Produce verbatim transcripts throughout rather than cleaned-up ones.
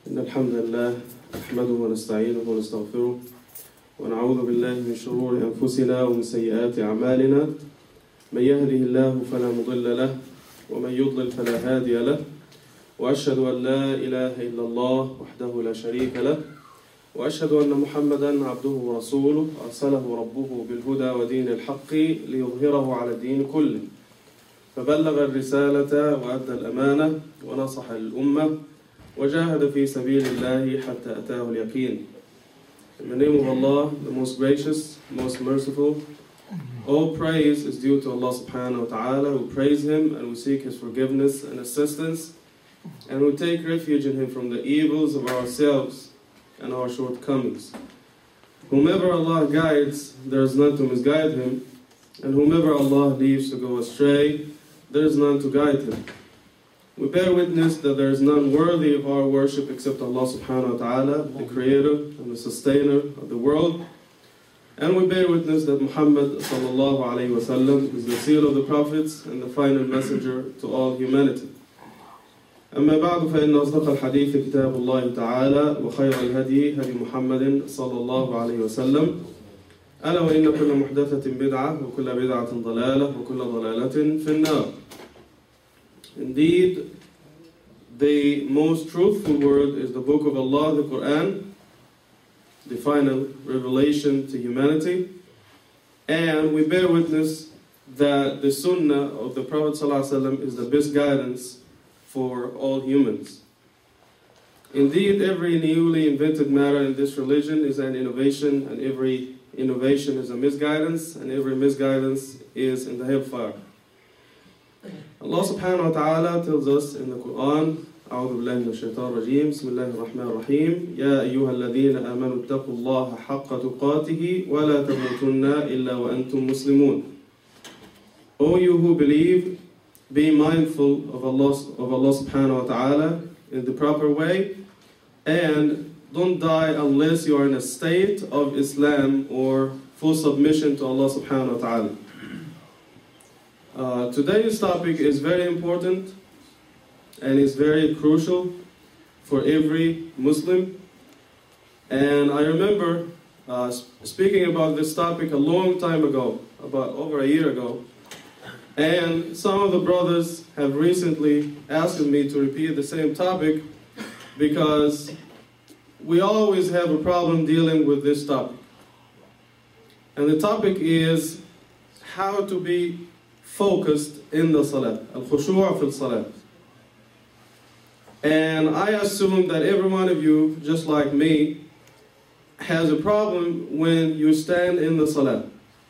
إن الحمد لله نحمده ونستعينه ونستغفره ونعوذ بالله من شرور أنفسنا ومن سيئات أعمالنا من يهده الله فلا مضل له ومن يضلل فلا هادي له وأشهد أن لا إله إلا الله وحده لا شريك له وأشهد أن محمدا عبده ورسوله أرسله ربه بالهدى ودين الحق ليظهره على الدين كله فبلغ الرسالة وأدى الأمانة ونصح الأمة وجاهد في سبيل الله حتى أتاه اليقين. In the name of Allah, the most gracious, most merciful, all praise is due to Allah subhanahu wa ta'ala. We praise Him and we seek His forgiveness and assistance, and we take refuge in Him from the evils of ourselves and our shortcomings. Whomever Allah guides, there is none to misguide him, and whomever Allah leaves to go astray, there is none to guide him. We bear witness that there is none worthy of our worship except Allah subhanahu wa ta'ala, the creator and the sustainer of the world. And we bear witness that Muhammad sallallahu alayhi wa sallam is the seal of the prophets and the final messenger to all humanity. أما بعد فإن أصدق الحديث كتاب الله تعالى وخير الهدي هدي محمد صلى الله عليه وسلم ألا وإن كل محدثة بدعة وكل بدعة ضلالة وكل ضلالة في النار. Indeed, the most truthful word is the book of Allah, the Quran, the final revelation to humanity, and we bear witness that the Sunnah of the Prophet ﷺ is the best guidance for all humans. Indeed, every newly invented matter in this religion is an innovation, and every innovation is a misguidance, and every misguidance is in the hellfire. Allah subhanahu wa ta'ala tells us in the Quran, أعوذ بالله من الشيطان الرجيم بسم الله الرحمن الرحيم يا أيها الذين آمنوا اتقوا الله حق تقاته ولا تموتن إلا وأنتم مسلمون. O you who believe, be mindful of Allah, of Allah subhanahu wa ta'ala in the proper way, and don't die unless you are in a state of Islam or full submission to Allah subhanahu wa ta'ala. Uh, today's topic is very important and is very crucial for every Muslim. And I remember uh, speaking about this topic a long time ago, about over a year ago. And some of the brothers have recently asked me to repeat the same topic because we always have a problem dealing with this topic. And the topic is how to be focused in the salah, al-khushu' fil salah. And I assume that every one of you, just like me, has a problem when you stand in the salah.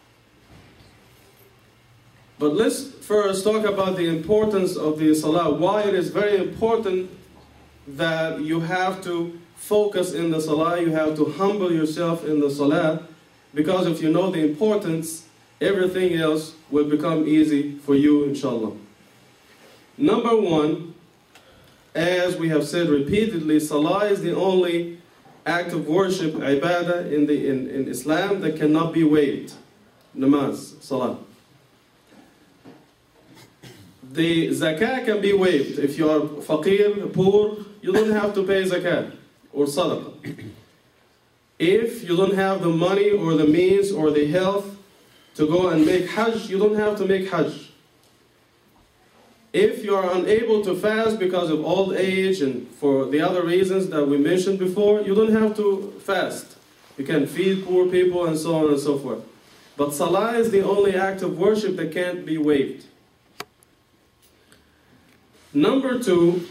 But let's first talk about the importance of the salah, why it is very important that you have to focus in the salah, you have to humble yourself in the salah, because if you know the importance, everything else will become easy for you, inshallah. Number one, as we have said repeatedly, salah is the only act of worship, ibadah, in, the, in, in Islam that cannot be waived. Namaz, salah. The zakah can be waived. If you are faqir, poor, you don't have to pay zakah or sadaqah. If you don't have the money or the means or the health to go and make hajj, you don't have to make hajj. If you are unable to fast because of old age and for the other reasons that we mentioned before, you don't have to fast. You can feed poor people and so on and so forth. But salah is the only act of worship that can't be waived. Number two,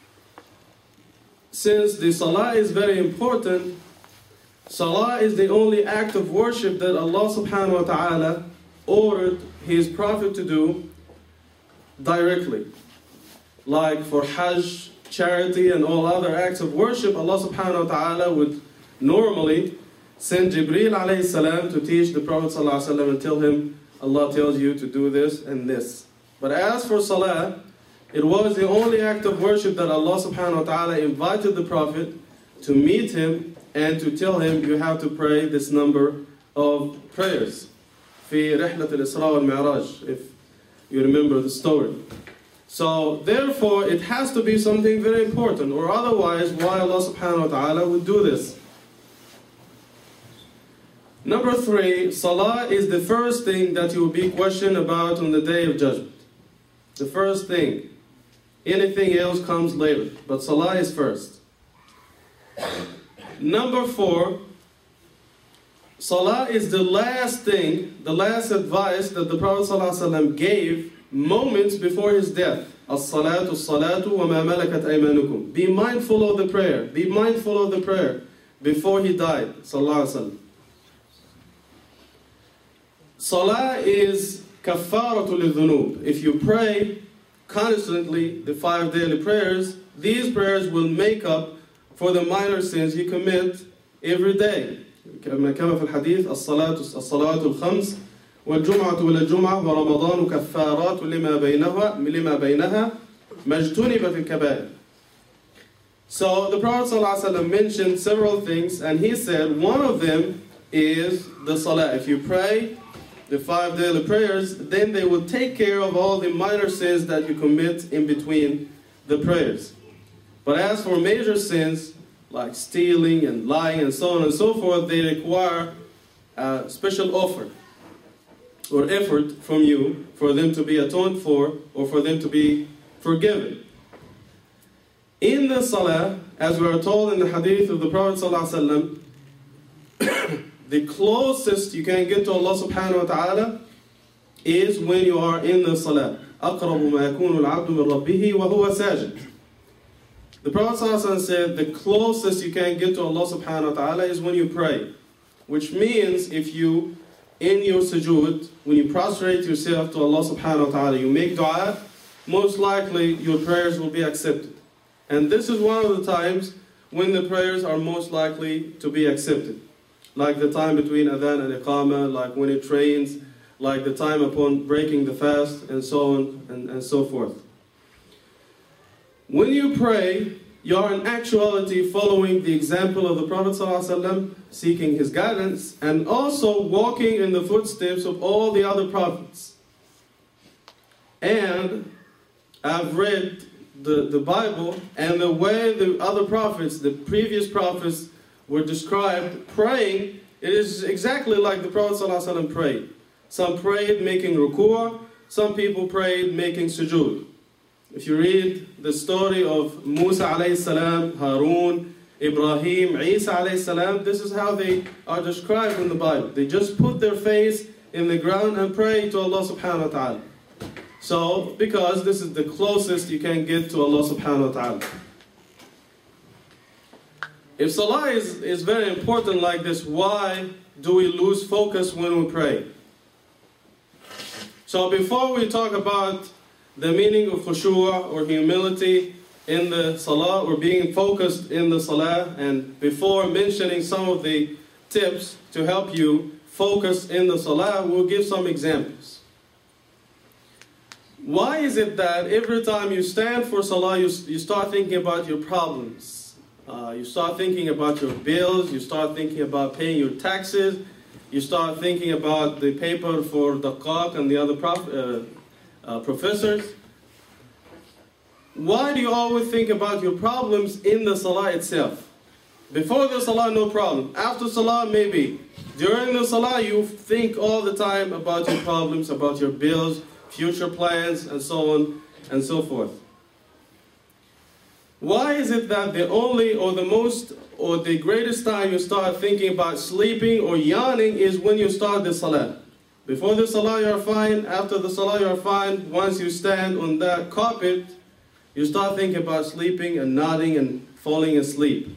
since the salah is very important, salah is the only act of worship that Allah subhanahu wa ta'ala ordered His Prophet to do directly. Like for hajj, charity, and all other acts of worship, Allah subhanahu wa ta'ala would normally send Jibreel alayhi salam to teach the Prophet sallallahu alayhi wa sallam and tell him, Allah tells you to do this and this. But as for salah, it was the only act of worship that Allah subhanahu wa ta'ala invited the Prophet to meet him and to tell him you have to pray this number of prayers. في رحلة الإسراء والمعراج, if you remember the story. So therefore, it has to be something very important, or otherwise, why Allah subhanahu wa ta'ala would do this? Number three, salah is the first thing that you will be questioned about on the day of judgment. The first thing. Anything else comes later, but salah is first. Number four, salah is the last thing, the last advice that the Prophet ﷺ gave moments before his death. As-salatu, as-salatu, wa ma malakat aymanukum. Be mindful of the prayer. Be mindful of the prayer before he died. Sallallahu alaihi wasallam. Salah is kaffaratul lidhunub. If you pray constantly the five daily prayers, these prayers will make up for the minor sins you commit every day. كما في الحديث الصلاة الصلاة الخمس والجمعة إلى الجمعة ورمضان كفارات لما بينها لما بينها ما اجتنبت الكبائر. So the Prophet ﷺ mentioned several things, and he said one of them is the salah. If you pray the five daily prayers, then they will take care of all the minor sins that you commit in between the prayers. But as for major sins, like stealing and lying and so on and so forth, they require a special offer or effort from you for them to be atoned for or for them to be forgiven. In the salah, as we are told in the hadith of the Prophet ﷺ, the closest you can get to Allah subhanahu wa ta'ala is when you are in the salah. أَقْرَبُ مَا يَكُونُ الْعَبْدُ مِنْ رَبِّهِ وَهُوَ سَاجِدٌ. The Prophet ﷺ said the closest you can get to Allah subhanahu wa ta'ala is when you pray. Which means if you, in your sujood, when you prostrate yourself to Allah subhanahu wa ta'ala, you make dua, most likely your prayers will be accepted. And this is one of the times when the prayers are most likely to be accepted. Like the time between adhan and iqamah, like when it rains, like the time upon breaking the fast, and so on and, and so forth. When you pray, you are in actuality following the example of the Prophet ﷺ, seeking his guidance, and also walking in the footsteps of all the other prophets. And I've read the, the Bible, and the way the other prophets, the previous prophets, were described praying, it is exactly like the Prophet ﷺ prayed. Some prayed making ruku'ah, some people prayed making sujood. If you read the story of Musa alayhi salam, Harun, Ibrahim, Isa alayhi salam, this is how they are described in the Bible. They just put their face in the ground and pray to Allah subhanahu wa ta'ala. So, because this is the closest you can get to Allah subhanahu wa ta'ala. If salah is, is very important like this, why do we lose focus when we pray? So before we talk about the meaning of khushu' or humility in the salah, or being focused in the salah, and before mentioning some of the tips to help you focus in the salah, we'll give some examples. Why is it that every time you stand for salah, you, you start thinking about your problems? Uh, you start thinking about your bills, you start thinking about paying your taxes, you start thinking about the paper for the Daqaq and the other prof, uh, uh, professors. Why do you always think about your problems in the salah itself? Before the salah, no problem. After salah, maybe. During the salah, you think all the time about your problems, about your bills, future plans, and so on and so forth. Why is it that the only or the most or the greatest time you start thinking about sleeping or yawning is when you start the salah? Before the salah you are fine, after the salah you are fine. Once you stand on that carpet, you start thinking about sleeping and nodding and falling asleep.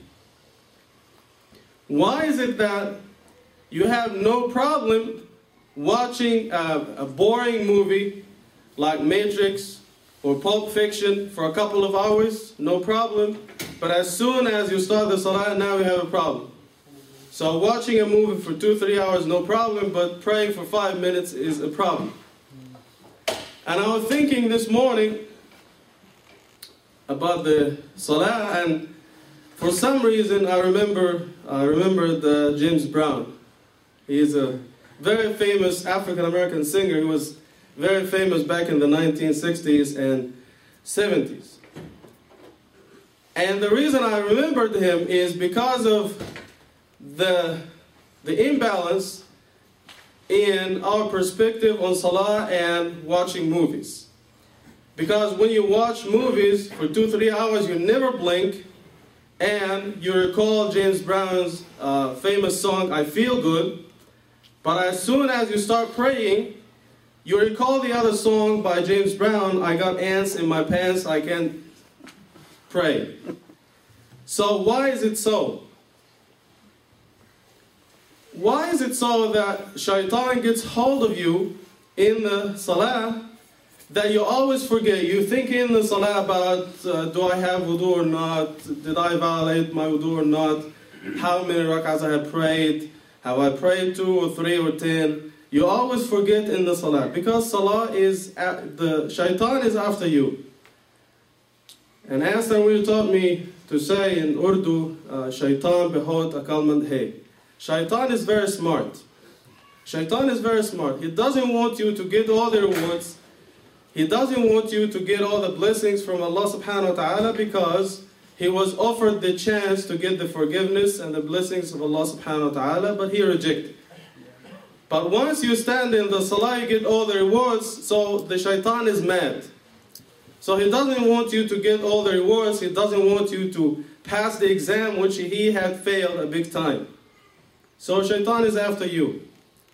Why is it that you have no problem watching a, a boring movie like Matrix or Pulp Fiction for a couple of hours? No problem. But as soon as you start the salah, now we have a problem. So watching a movie for two, three hours, no problem, but praying for five minutes is a problem. And I was thinking this morning about the salah, and for some reason I remember I remembered uh, James Brown. He is a very famous African American singer. He was very famous back in the nineteen sixties, and seventies. And the reason I remembered him is because of the, the imbalance in our perspective on Salah and watching movies. Because when you watch movies for two, three hours, you never blink, and you recall James Brown's uh, famous song, I Feel Good, but as soon as you start praying, you recall the other song by James Brown, I got ants in my pants, I can't pray. So why is it so? Why is it so that shaitan gets hold of you in the salah that you always forget? You think in the salah about, uh, do I have wudu or not? Did I violate my wudu or not? How many rak'ahs I have prayed? Have I prayed two or three or ten? You always forget in the salah because salah is, the shaitan is after you. And as Tanweer taught me to say in Urdu, uh, shaitan behot akalmand hai. Shaitan is very smart. Shaitan is very smart. He doesn't want you to get all the rewards. He doesn't want you to get all the blessings from Allah subhanahu wa ta'ala because he was offered the chance to get the forgiveness and the blessings of Allah subhanahu wa ta'ala, but he rejected. But once you stand in the salah, you get all the rewards, so the shaitan is mad. So he doesn't want you to get all the rewards, he doesn't want you to pass the exam which he had failed a big time. So shaitan is after you.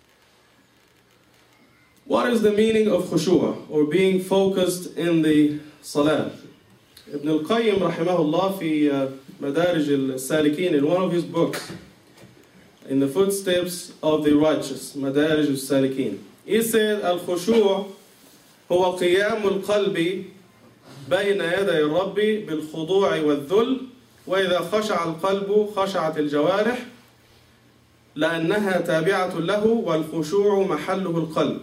What is the meaning of khushu' or being focused in the salah? Ibn al-Qayyim rahimahullah fi uh, Madarij al-Salikin, in one of his books, in the footsteps of the righteous, Madarij al-Salikin, he said, al-khushu' huwa qiyam al-qalbi بين يدي الرب بالخضوع والذل وإذا خشع القلب خشعت الجوارح لأنها تابعة له والخشوع محله القلب.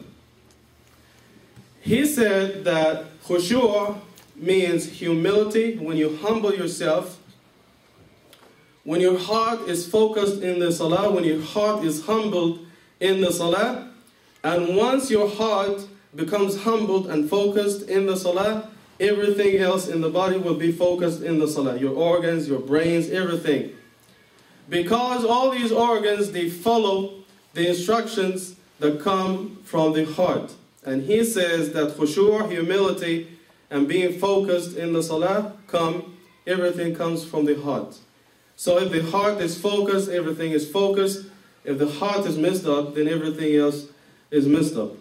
He said that khushu' means humility, when you humble yourself, when your heart is focused in the salah, when your heart is humbled in the salah, and once your heart becomes humbled and focused in the salah, everything else in the body will be focused in the salah. Your organs, your brains, everything. Because all these organs, they follow the instructions that come from the heart. And he says that khushu', humility, and being focused in the salah, come, everything comes from the heart. So if the heart is focused, everything is focused. If the heart is messed up, then everything else is messed up.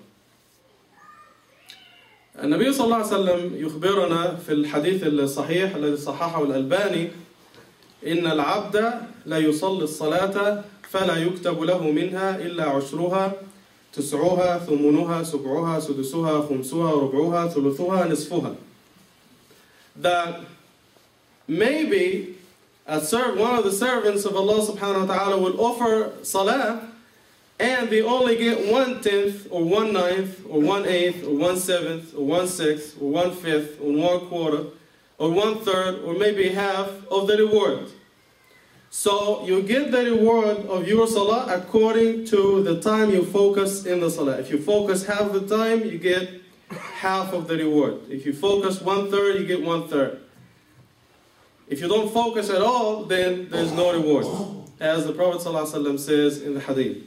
النبي صلى الله عليه وسلم يخبرنا في الحديث الصحيح الذي صححه الألباني إن العبد لا يصلي الصلاة فلا يكتب له منها إلا عشرها تسعها ثمنها سبعها سدسها خمسها ربعها ثلثها نصفها. That maybe a serv one of the servants of Allah subhanahu wa ta'ala will offer salah, and they only get one tenth, or one ninth, or one eighth, or one seventh, or one sixth, or one fifth, or one quarter, or one third, or maybe half of the reward. So you get the reward of your salah according to the time you focus in the salah. If you focus half the time, you get half of the reward. If you focus one third, you get one third. If you don't focus at all, then there's no reward, as the Prophet ﷺ says in the hadith.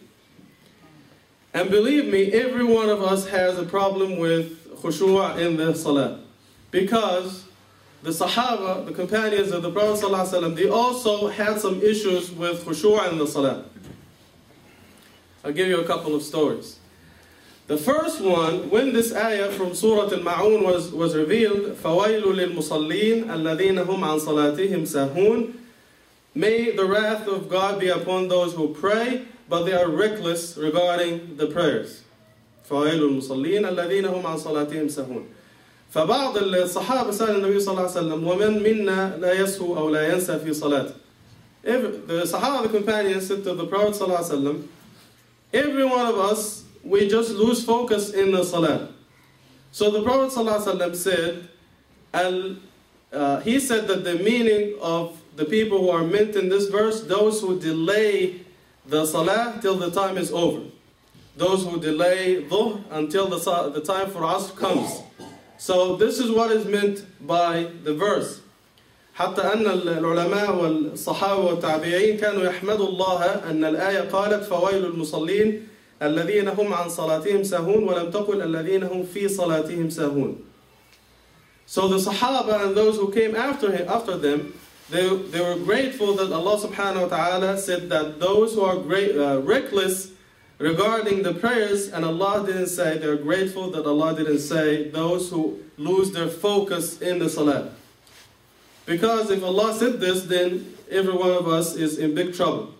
And believe me, every one of us has a problem with khushu' in the salah. Because the Sahaba, the companions of the Prophet ﷺ, they also had some issues with khushu' in the salah. I'll give you a couple of stories. The first one, when this ayah from Surah Al-Ma'un was, was revealed, فَوَيْلُ لِلْمُصَلِّينَ الَّذِينَ هُمْ عَنْ صَلَاتِهِمْ سَاهُونَ, may the wrath of God be upon those who pray, but they are reckless regarding the prayers. فَوَيْلُ الْمُصَلِّينَ الَّذِينَ هُمْ عَنْ صَلَاتِهِمْ سَاهُونَ. فبعض الصحابة سأل النبي صلى الله عليه وسلم ومن منا لا يسهو أو لا ينسى في صلاته. The Sahaba, the companions, said to the Prophet صلى الله عليه وسلم, every one of us, we just lose focus in the salah. So the Prophet صلى الله عليه وسلم said, Al, uh, he said that the meaning of the people who are meant in this verse, those who delay the salah till the time is over. Those who delay dhuhr until the, the time for Asr comes. So this is what is meant by the verse. حتى أن العلماء والصحابة والتابعين كانوا يحمدوا الله أن الآية قالت فويل المصلين الذين هم عن صلاتهم ساهون ولم تقل الذين هم في صلاتهم ساهون. So the Sahaba and those who came after him, after them, they, they were grateful that Allah subhanahu wa ta'ala said that those who are great, uh, reckless regarding the prayers, and Allah didn't say, they're grateful that Allah didn't say those who lose their focus in the salah. Because if Allah said this, then every one of us is in big trouble.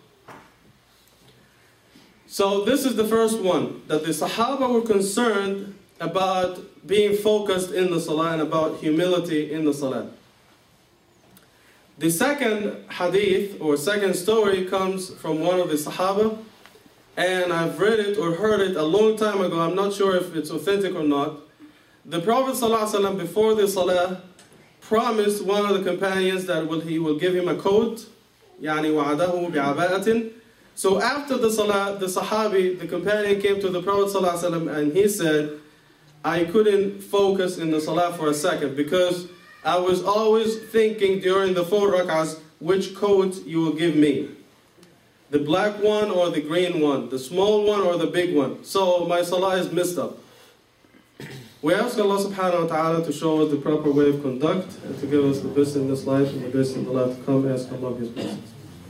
So this is the first one, that the Sahaba were concerned about being focused in the salah and about humility in the salah. The second hadith or second story comes from one of the Sahaba, and I've read it or heard it a long time ago. I'm not sure if it's authentic or not. The Prophet ﷺ, before the salah, promised one of the companions that will, he will give him a coat. يعني وعده بعباءة. So after the salah, the Sahabi, the companion, came to the Prophet ﷺ and he said, I couldn't focus in the salah for a second because I was always thinking during the four rak'ahs which coat you will give me. The black one or the green one, the small one or the big one. So my salah is messed up. We ask Allah subhanahu wa ta'ala to show us the proper way of conduct and to give us the best in this life and the best in the life to come. Ask Allah His blessings.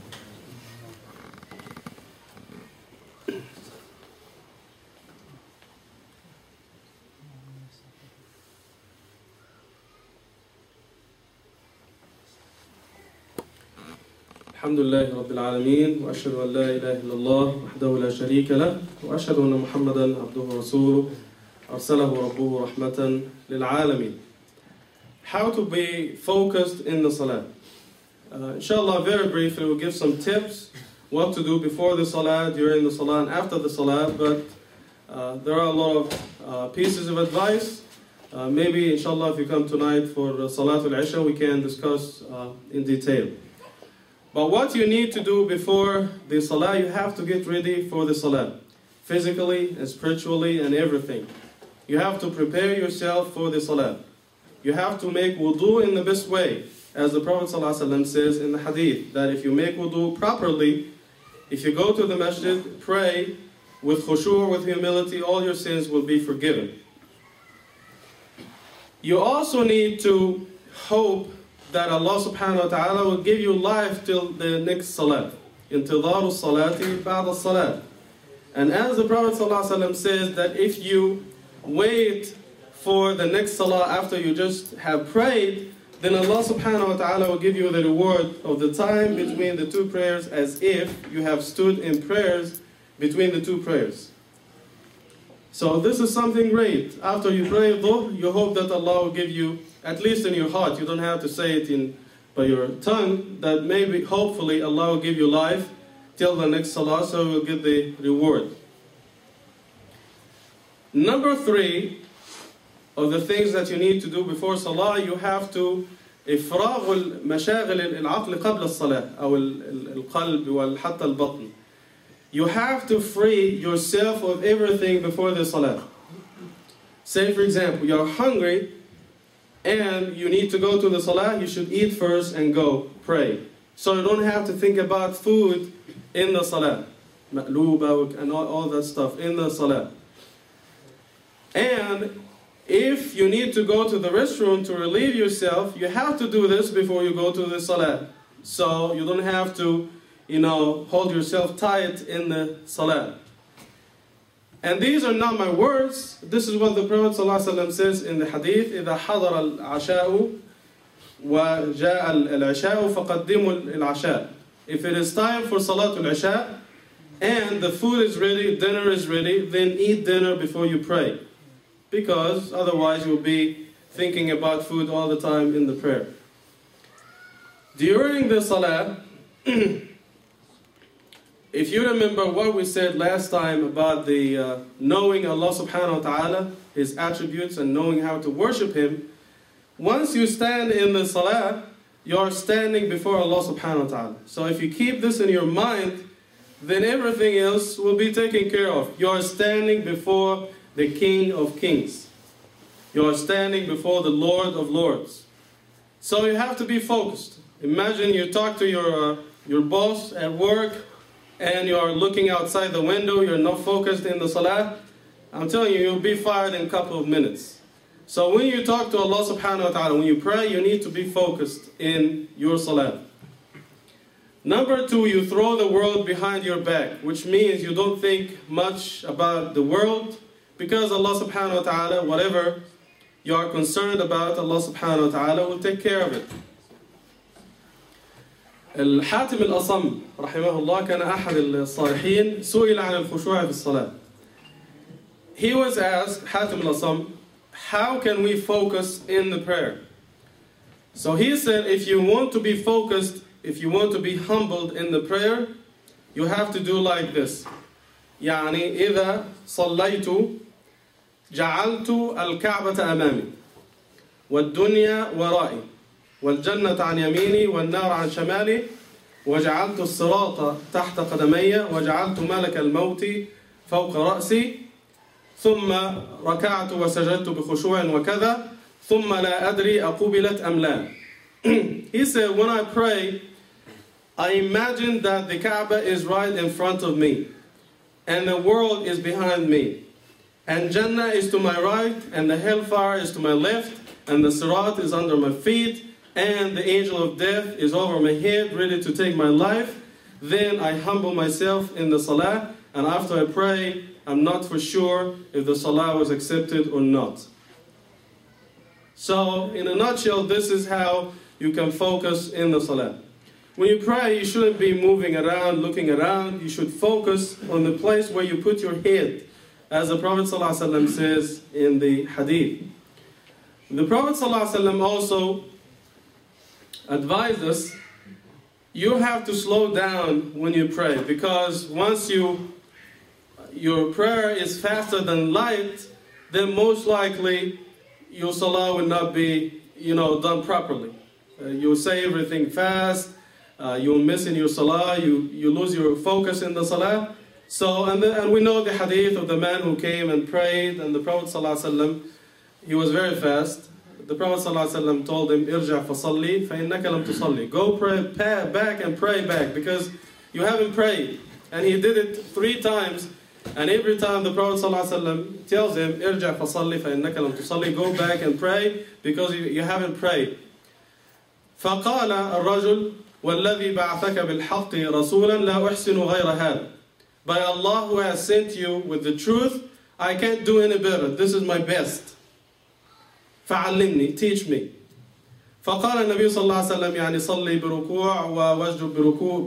الحمد لله رب العالمين وأشهد أن لا إله إلا الله وحده لا شريك له وأشهد أن محمدا عبده ورسوله أرسله ربه رحمة للعالمين. How to be focused in the salah. Uh, inshallah, very briefly, we'll give some tips what to do before the salah, during the salah, and after the salah. But uh, there are a lot of uh, pieces of advice. Uh, maybe, inshallah, if you come tonight for Salatul Isha, we can discuss uh, in detail. But what you need to do before the salah, you have to get ready for the salah, physically and spiritually and everything. You have to prepare yourself for the salah. You have to make wudu in the best way. As the Prophet ﷺ says in the hadith, that if you make wudu properly, if you go to the masjid, pray with khushu', with humility, all your sins will be forgiven. You also need to hope that Allah subhanahu wa ta'ala will give you life till the next salah. Intidaru salati ba'da salat. And as the Prophet ﷺ says that if you wait for the next salah after you just have prayed, then Allah subhanahu wa ta'ala will give you the reward of the time between the two prayers as if you have stood in prayers between the two prayers. So this is something great. After you pray dhuhr, you hope that Allah will give you, at least in your heart, you don't have to say it in by your tongue, that maybe, hopefully, Allah will give you life till the next salah, so you'll get the reward. Number three of the things that you need to do before salah, you have to إفراغ المشاغل العقل قبل الصلاة أو القلب وحتى البطن. You have to free yourself of everything before the salah. Say for example, you're hungry and you need to go to the salah, you should eat first and go pray. So you don't have to think about food in the salah. Ma'luba and all, all that stuff in the salah. And if you need to go to the restroom to relieve yourself, you have to do this before you go to the salah. So you don't have to, you know, hold yourself tight in the salah. And these are not my words. This is what the Prophet ﷺ says in the hadith. إِذَا حَضَرَ الْعَشَاءُ وَجَاءَ الْعِشَاءُ فَقَدِّمُوا الْعَشَاءُ. If it is time for Salatul Isha and the food is ready, dinner is ready, then eat dinner before you pray. Because otherwise you'll be thinking about food all the time in the prayer. During the salah, if you remember what we said last time about the uh, knowing Allah subhanahu wa ta'ala, His attributes, and knowing how to worship Him, once you stand in the salah, you're standing before Allah subhanahu wa ta'ala. So if you keep this in your mind, then everything else will be taken care of. You're standing before the King of Kings. You are standing before the Lord of Lords. So you have to be focused. Imagine you talk to your, uh, your boss at work and you are looking outside the window, you're not focused in the salah. I'm telling you, you'll be fired in a couple of minutes. So when you talk to Allah subhanahu wa ta'ala, when you pray, you need to be focused in your salah. Number two, you throw the world behind your back, which means you don't think much about the world, because Allah subhanahu wa ta'ala, whatever you are concerned about, Allah subhanahu wa ta'ala will take care of it. الحاتم الأصم رحمه الله كان أحد الصالحين سئل عن الخشوع في الصلاة. He was asked, Hatim al-Asam, how can we focus in the prayer? So he said, if you want to be focused, if you want to be humbled in the prayer, you have to do like this. يعني إذا صليت جعلت الكعبة أمامي والدنيا ورائي والجنة عن يميني والنار عن شمالي وجعلت الصراط تحت قدمي وجعلت ملك الموت فوق رأسي ثم ركعت وسجدت بخشوع وكذا ثم لا أدري أقبلت أم لا. He said, when I pray, I imagine that the Kaaba is right in front of me and the world is behind me and Jannah is to my right and the hellfire is to my left and the Sirat is under my feet and the angel of death is over my head ready to take my life. Then I humble myself in the salah, and after I pray, I'm not for sure if the salah was accepted or not. So, in a nutshell, this is how you can focus in the salah. When you pray, you shouldn't be moving around, looking around. You should focus on the place where you put your head, as the Prophet ﷺ says in the hadith. The Prophet ﷺ also advised us, you have to slow down when you pray, because once you your prayer is faster than light, then most likely your salah will not be, you know, done properly. Uh, you'll say everything fast, uh, you'll miss in your salah, you, you lose your focus in the salah. So, and, the, and we know the hadith of the man who came and prayed, and the Prophet ﷺ, he was very fast. The Prophet ﷺ told him, Irja fasalli, فَإِنَّكَ لَمْ تُصَلِّ. Go pray back and pray back, because you haven't prayed. And he did it three times. And every time the Prophet ﷺ tells him, Irja fasalli, فَإِنَّكَ لَمْ تُصَلِّ. Go back and pray, because you, you haven't prayed. فَقَالَ الرَّجُلُ وَالَّذِي بَعَثَكَ بِالْحَقِّ رَسُولًا لَا أُحْسِنُ غَيْرَ هَذَا. By Allah who has sent you with the truth, I can't do any better. This is my best. فعلمني, teach me. فقال النبي صلى الله عليه وسلم يعني صلي بركوع ووجد بركوع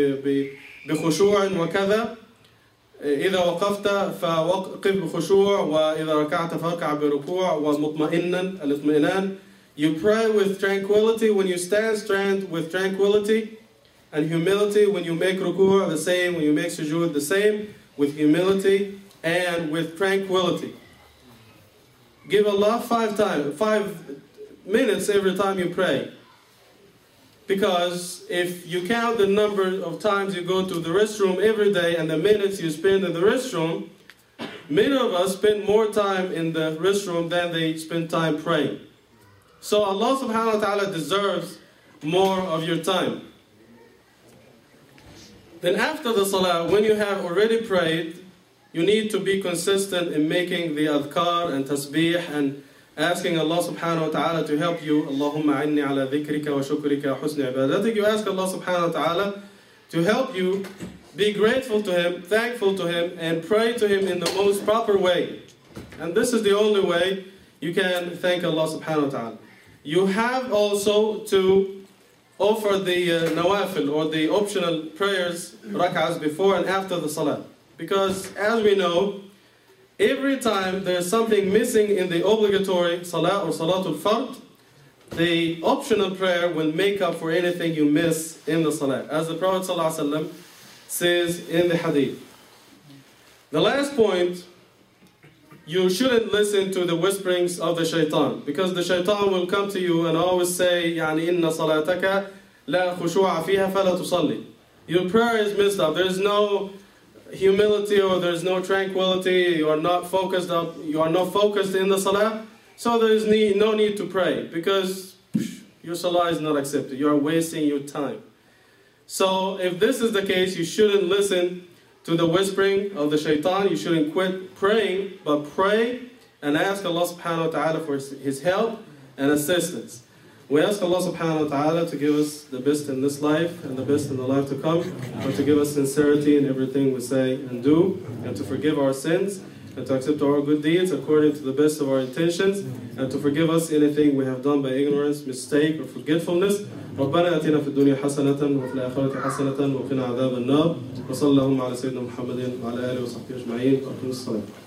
بخشوع وكذا. إذا وقفت فوقف بخشوع وإذا ركعت فركع بركوع ومطمئنا الاطمئنان. You pray with tranquility when you stand, stand with tranquility and humility. When you make ruku' the same, when you make sujood the same, with humility and with tranquility. Give Allah five times, five minutes every time you pray. Because if you count the number of times you go to the restroom every day and the minutes you spend in the restroom, many of us spend more time in the restroom than they spend time praying. So Allah subhanahu wa ta'ala deserves more of your time. Then after the salah, when you have already prayed, you need to be consistent in making the adhkar and tasbih and asking Allah subhanahu wa ta'ala to help you. Allahumma inni ala dhikrika wa shukrika wa husni ibadatik. You ask Allah subhanahu wa ta'ala to help you be grateful to Him, thankful to Him, and pray to Him in the most proper way. And this is the only way you can thank Allah subhanahu wa ta'ala. You have also to offer the uh, nawafil or the optional prayers, rak'ahs, before and after the salah. Because as we know, every time there's something missing in the obligatory salah or salatul fard, the optional prayer will make up for anything you miss in the salah, as the Prophet ﷺ says in the hadith. The last point, you shouldn't listen to the whisperings of the shaitan, because the shaitan will come to you and always say, يعني إن صلاتك لا خشوع فيها فلا تصلي. Your prayer is messed up. There's no humility or there's no tranquility. You are not focused up. You are not focused in the salah. So there is need, no need to pray because your salah is not accepted. You are wasting your time. So if this is the case, you shouldn't listen to the whispering of the shaitan. You shouldn't quit praying, but pray and ask Allah subhanahu wa ta'ala for His help and assistance. We ask Allah subhanahu wa ta'ala to give us the best in this life and the best in the life to come, and to give us sincerity in everything we say and do, and to forgive our sins, and to accept our good deeds according to the best of our intentions, and to forgive us anything we have done by ignorance, mistake, or forgetfulness. ربنا آتنا في الدنيا حسنة وفي الآخرة حسنة وقنا عذاب النار وصلى اللهم على سيدنا محمد وعلى آله وصحبه أجمعين وأقم الصلاة.